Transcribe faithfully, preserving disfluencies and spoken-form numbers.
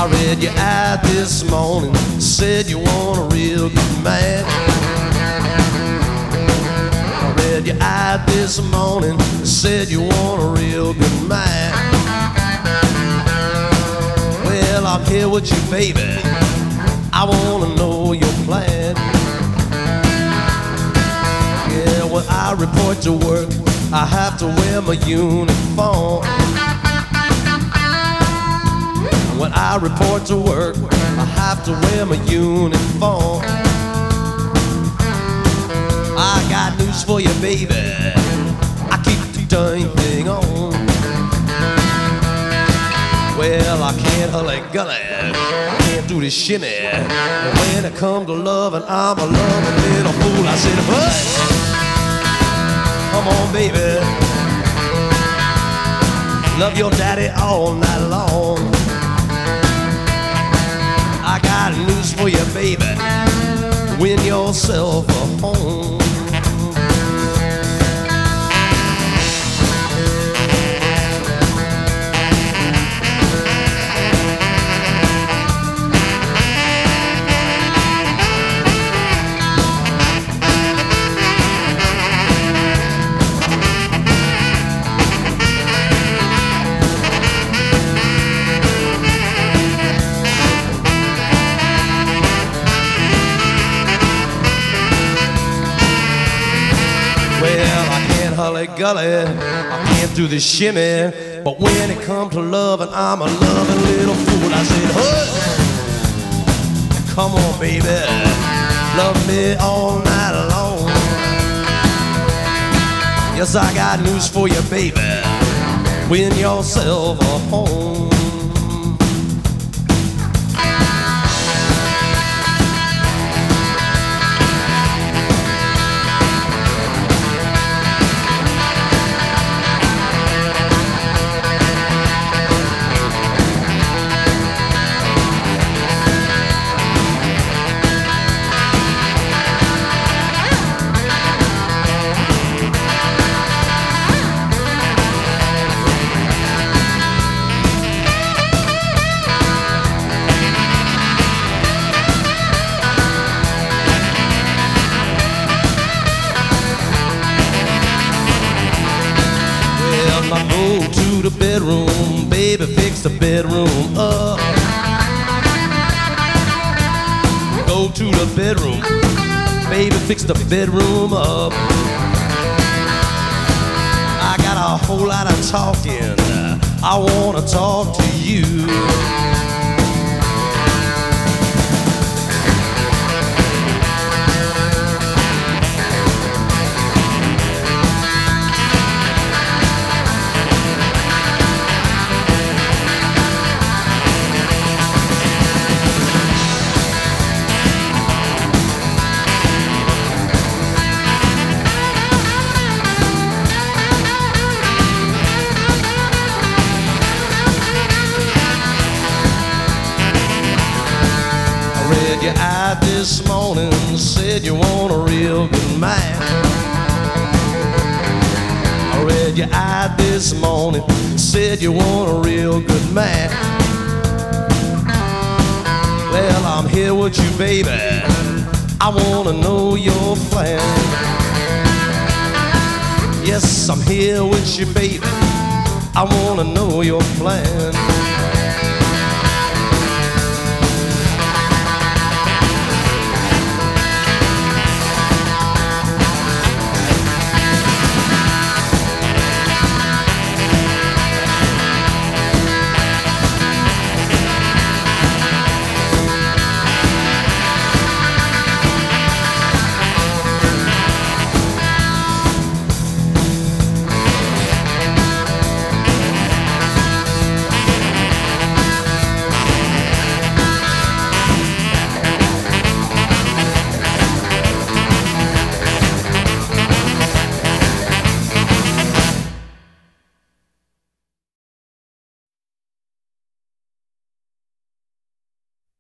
I read your ad this morning, said you want a real good man. I read your ad this morning, said you want a real good man. Well, I'm here with you, baby. I wanna know your plan. Yeah, when I report to work, I have to wear my uniform. When I report to work, I have to wear my uniform. I got news for you, baby. I keep the dang thing on. Well, I can't hully gully, can't do this shimmy. And when it comes to loving, I'm a loving little fool. I said, hey, come on, baby. Love your daddy all night long. I got news for you, baby. Win yourself a home. Well, I can't hully gully, I can't do the shimmy, but when it comes to loving, I'm a loving little fool. I said, hey, come on, baby, love me all night long. Yes, I got news for you, baby. Win yourself a home. I go to the bedroom, baby, fix the bedroom up. Go to the bedroom, baby, fix the bedroom up. I got a whole lot of talking I wanna talk to you. Read your ad this morning, said you want a real good man. I read your ad this morning, said you want a real good man. Well, I'm here with you, baby. I wanna know your plan. Yes, I'm here with you, baby. I wanna know your plan.